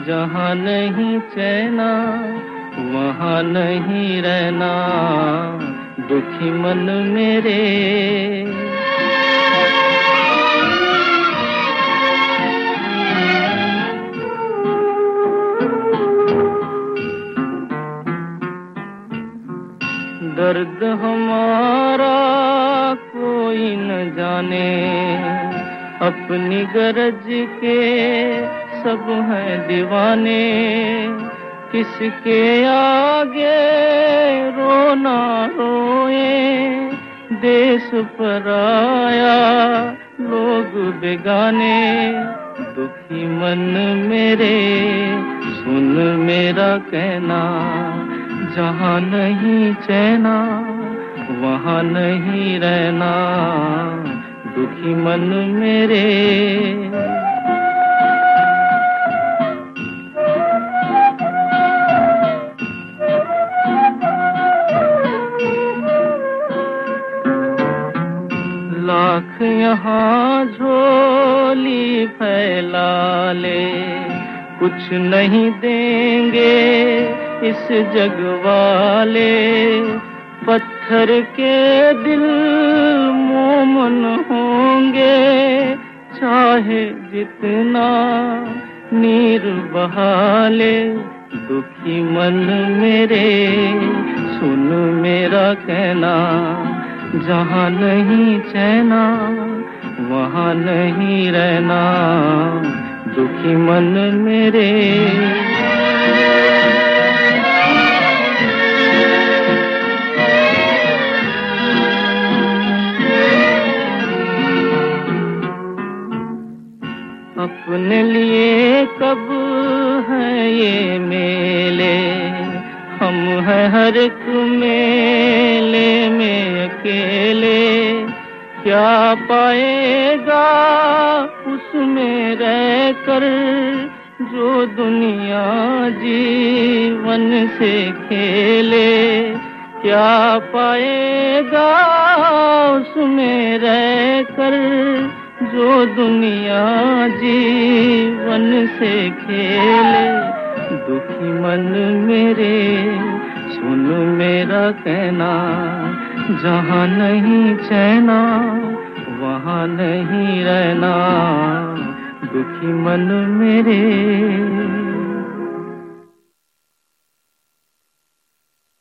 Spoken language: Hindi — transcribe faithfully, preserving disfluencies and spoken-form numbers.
जहाँ नहीं चैना वहाँ नहीं रहना, दुखी मन मेरे। दर्द हमारा कोई न जाने, अपनी गरज के सब हैं दीवाने। किसके आगे रोना रोए, देश पराया लोग बेगाने। दुखी मन मेरे सुन मेरा कहना, जहाँ नहीं चैना वहाँ नहीं रहना, दुखी मन मेरे। लाख यहाँ झोली फैला ले, कुछ नहीं देंगे इस जग वाले। पत्थर के दिल मोमन होंगे, चाहे जितना नीर बहा ले। दुखी मन मेरे सुन मेरा कहना, जहाँ नहीं चैना वहाँ नहीं रहना, दुखी मन मेरे। अपने लिए कब है ये मेले, हम हैं हर एक मेले में अकेले। क्या पाएगा उसमें रहकर जो दुनिया जीवन से खेले। क्या पाएगा उसमें रहकर जो दुनिया जीवन से खेले। दुखी मन मेरे सुन मेरा कहना, जहाँ नहीं चैना वहाँ नहीं रहना, दुखी मन मेरे।